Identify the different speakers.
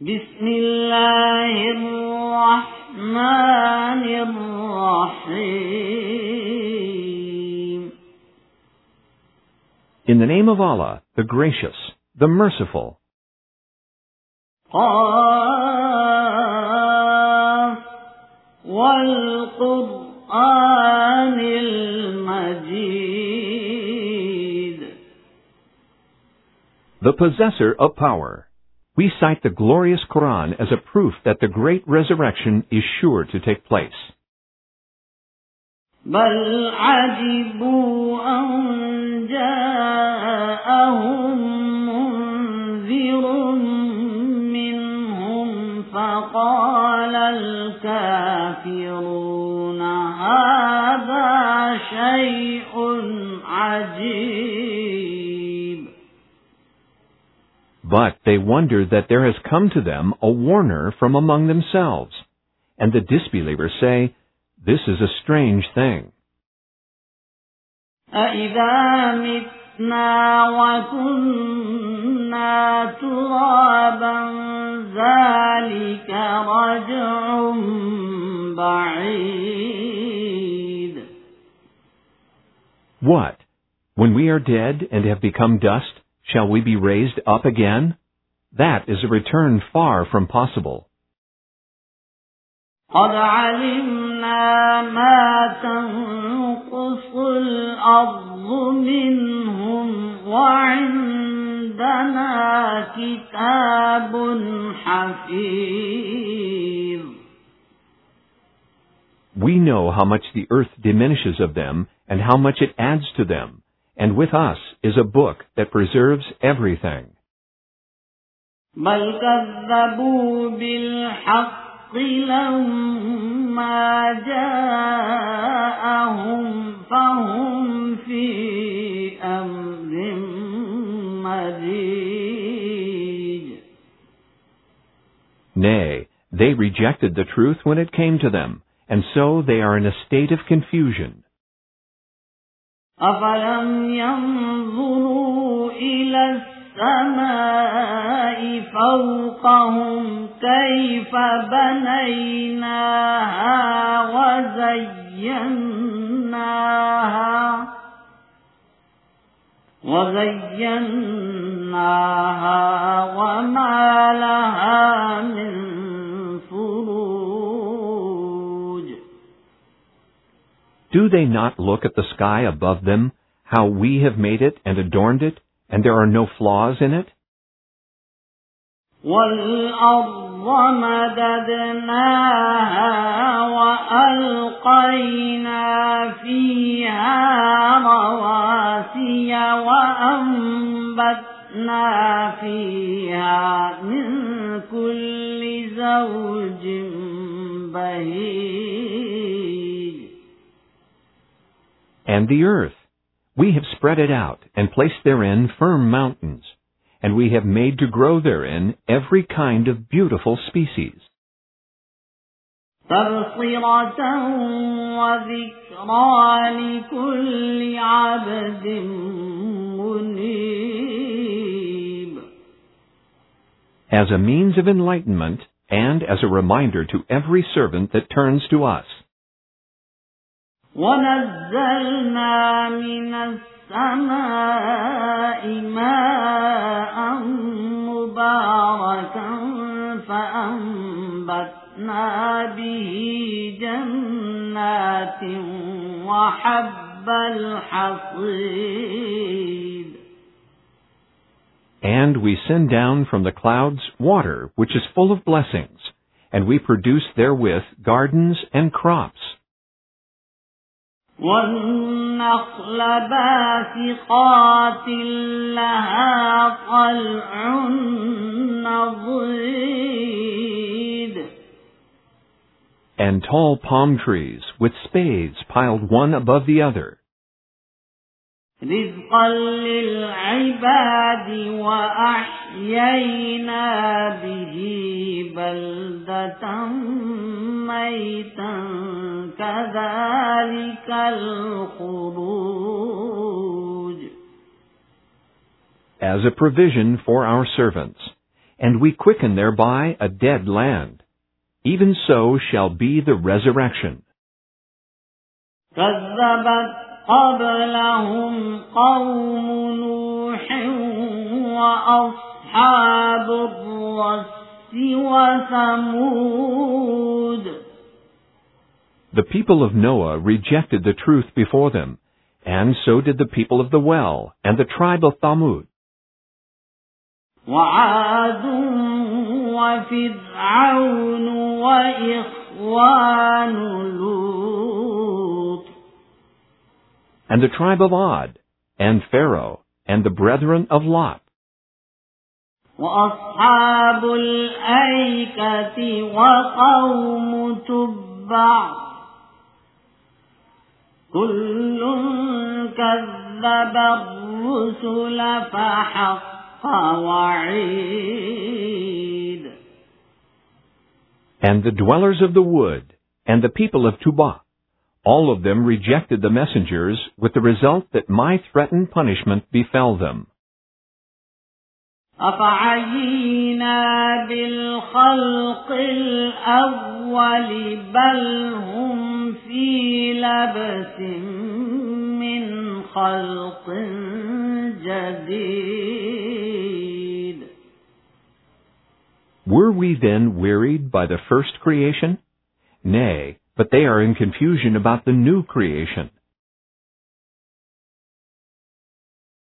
Speaker 1: بسم الله الرحمن الرحيم.
Speaker 2: In the name of Allah, the Gracious, the Merciful.
Speaker 1: قاف والقرآن المجيد.
Speaker 2: The possessor of power. We cite the glorious Quran as a proof that the great resurrection is sure to take place.
Speaker 1: بل عجبوا أن جاءهم منذر منهم فقال الكافرون هذا شيء عجيب.
Speaker 2: But they wonder that there has come to them a warner from among themselves. And the disbelievers say, this is a strange thing.
Speaker 1: أَإِذَا مِتْنَا وَكُنَّا تُرَابًا ذَلِكَ رَجْعٌ بَعِيدٌ.
Speaker 2: What? When we are dead and have become dust, shall we be raised up again? That is a return far from possible.
Speaker 1: قَدْ عَلِمْنَا مَا تَنقُصُ الْأَرْضُ مِنْهُمْ وَعِندَنَا كِتَابٌ حَفِيظٌ.
Speaker 2: We know how much the earth diminishes of them and how much it adds to them. And with us is a book that preserves everything.
Speaker 1: بل كذبوا بالحق لما جاءهم فهم في أمر مريج.
Speaker 2: Nay, they rejected the truth when it came to them, and so they are in a state of confusion.
Speaker 1: أفلم ينظروا إلى السماء فوقهم كيف بنيناها وزيناها وما لها من فروج.
Speaker 2: Do they not look at the sky above them, how we have made it and adorned it, and there are no flaws in it?
Speaker 1: وَالْأَرْضَ مَدَدْنَاهَا وَأَلْقَيْنَا فِيهَا رَوَاسِيَ وَأَنبَتْنَا فِيهَا مِنْ كُلِّ زَوْجٍ بَهِيجٍ.
Speaker 2: And the earth, we have spread it out and placed therein firm mountains, and we have made to grow therein every kind of beautiful species.
Speaker 1: تَبْصِرَةً وَذِكْرَى لِكُلِّ عَبْدٍ مُنِيبٍ.
Speaker 2: As a means of enlightenment and as a reminder to every servant that turns to us.
Speaker 1: وَنَزَّلْنَا مِنَ السَّمَاءِ مَاءً مُبَارَكًا فَأَنبَتْنَا بِهِ جَنَّاتٍ وَحَبَّ الْحَصِيدِ.
Speaker 2: And we send down from the clouds water which is full of blessings, and we produce therewith gardens and crops.
Speaker 1: وَالنَّخْلَ بَاسِقَاتٍ لَهَا طَلْعٌ نَضِيدٌ.
Speaker 2: And tall palm trees with spathes piled one above the other.
Speaker 1: رِزْقًا لِلْعِبَادِ وَأَحْيَيْنَا بِهِ بَلْدَةً مَيْتًا كَذَلِكَ الْخُرُوجُ.
Speaker 2: As a provision for our servants, and we quicken thereby a dead land. Even so shall be the resurrection.
Speaker 1: كذبت قبلهم قوم نوح وأصحاب الرس وثمود.
Speaker 2: The people of Noah rejected the truth before them, and so did the people of the well and the tribe of Thamud.
Speaker 1: وعاد وفرعون وإخوان لوط.
Speaker 2: And the tribe of Ad, and Pharaoh, and the brethren of Lot.
Speaker 1: وأصحاب الأيكة وقوم تبع كل كذب الرسل فحق وعيد.
Speaker 2: And the dwellers of the wood, and the people of Tubal, all of them rejected the messengers, with the result that my threatened punishment befell them.
Speaker 1: أفعينا بالخلق الأول بل هم في لبس من خلق جديد.
Speaker 2: Were we then wearied by the first creation? Nay, but they are in confusion about the new creation.